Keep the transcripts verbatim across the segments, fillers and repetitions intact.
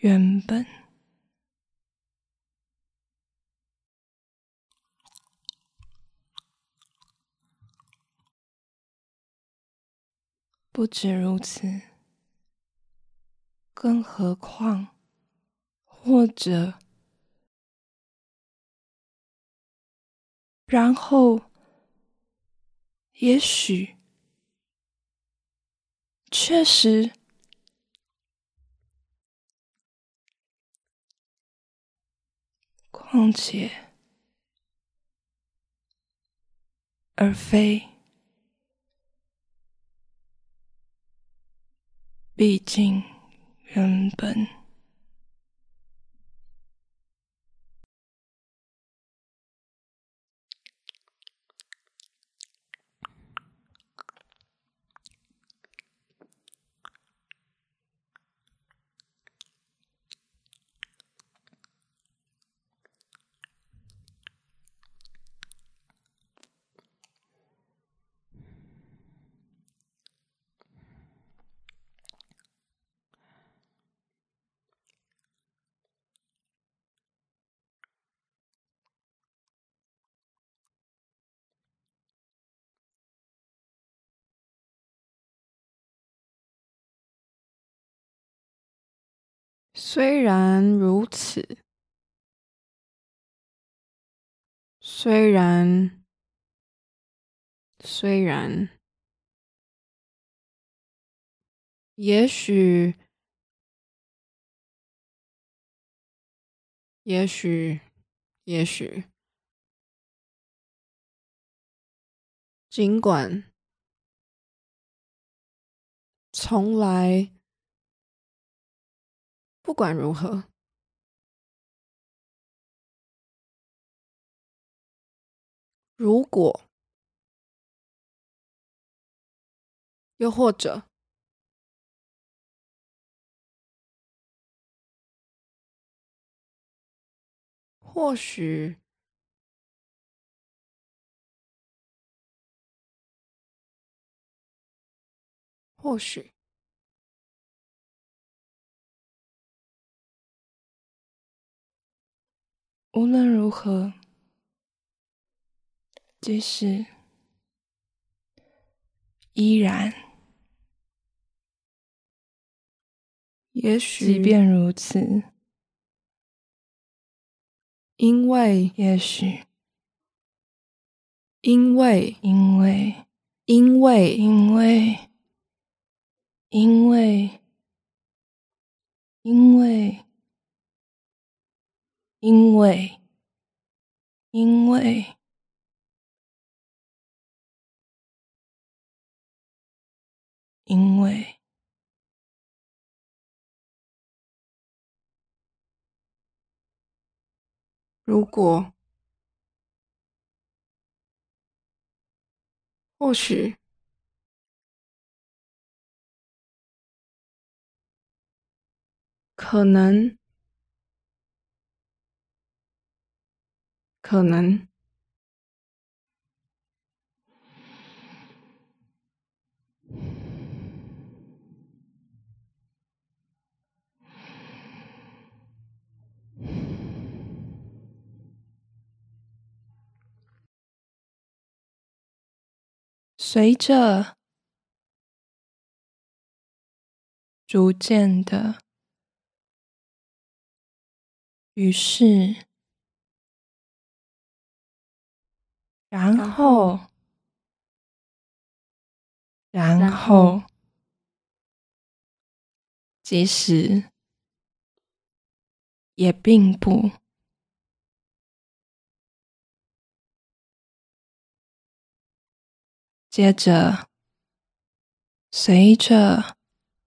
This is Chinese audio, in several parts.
原本。不止如此，更何况，或者，然后，也许，确实，况且，而非，毕竟，原本。 虽然如此，虽然，虽然，也许，也许，也许，尽管，从来，不管如何，如果，又或者，或许，或许， 无论如何，即使依然， 也许， 即便如此， 因为， 也许， 因为， 因为， 因为， 因为，因为，因为，因为，因为，因为， 如果，或许，可能，可能， 随着逐渐的，于是，然后，然后，即使，也并不，接着，随着，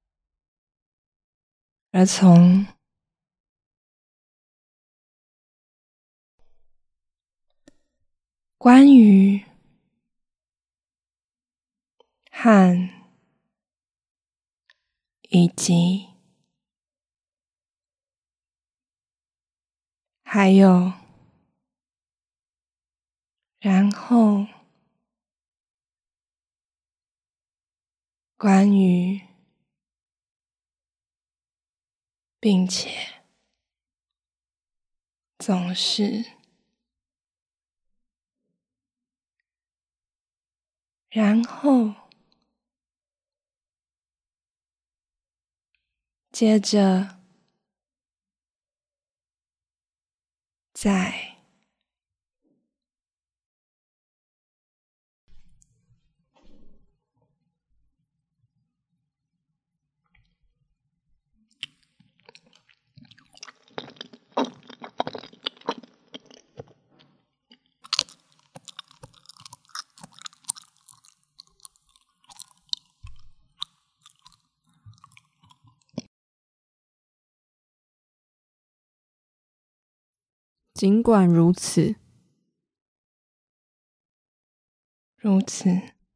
而从关于和以及还有然后关于并且总是，然后接着再尽管如此， 如此，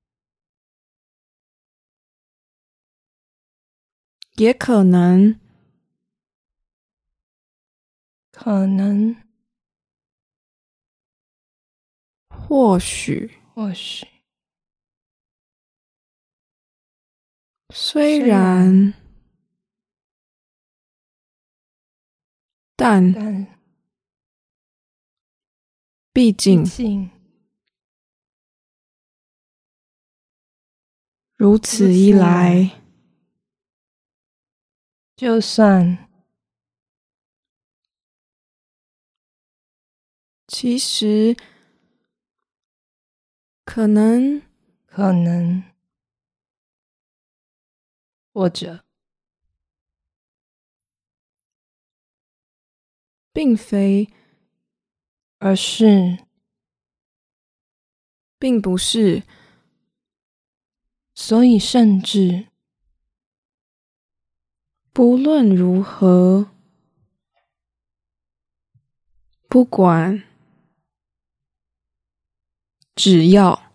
也可能， 可能， 或许， 或许， 虽虽然， 然但但毕竟毕竟如此一来， 就算其实可能可能，或者并非， 而是并不是， 所以甚至不论如何，不管，只要，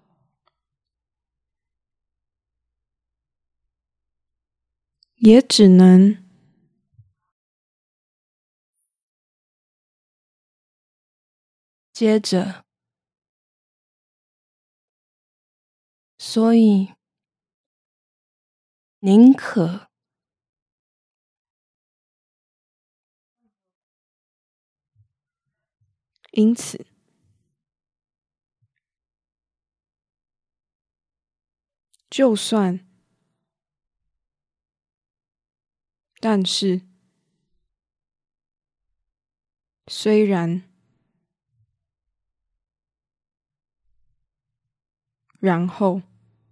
也只能接着，所以宁可因此，就算，但是，虽然，然后，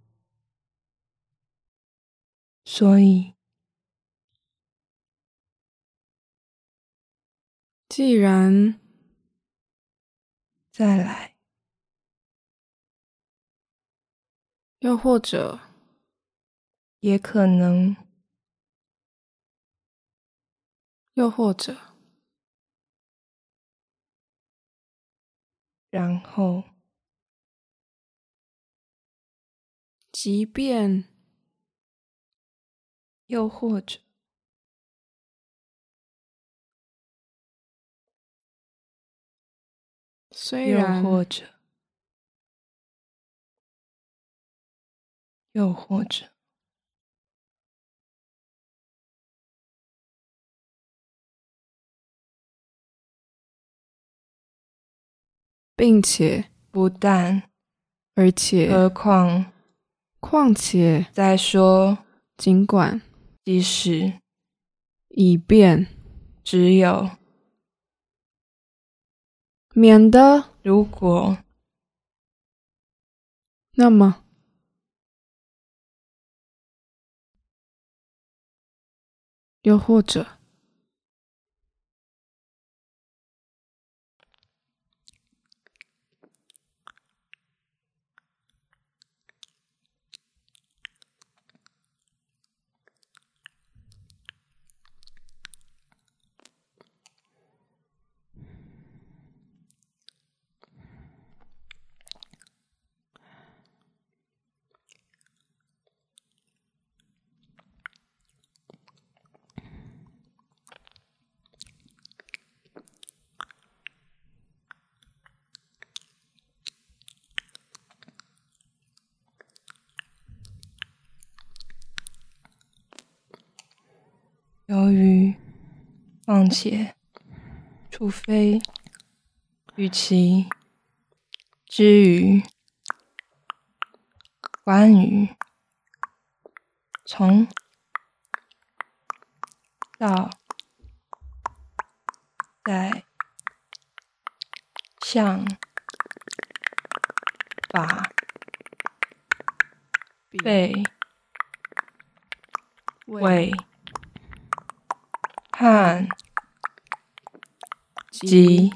所以既然再来， 又或者也可能， 又或者然后即便又或者又虽然或者又或者并且不但而且何况况且再说尽管即使以便只有免得如果那么又或者由于况且，除非，与其，之于，关于，从，到，在，向，法，被，为，和，及，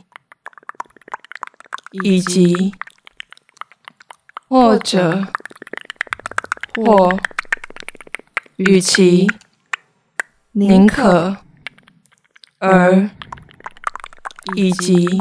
以及，或者，或，与其，宁可，而，以及，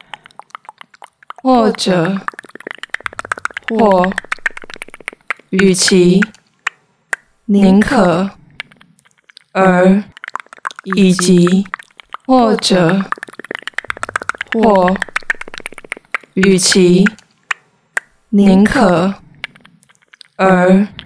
或者，或，与其，宁可，而，以及，或者，或，与其，宁可，而，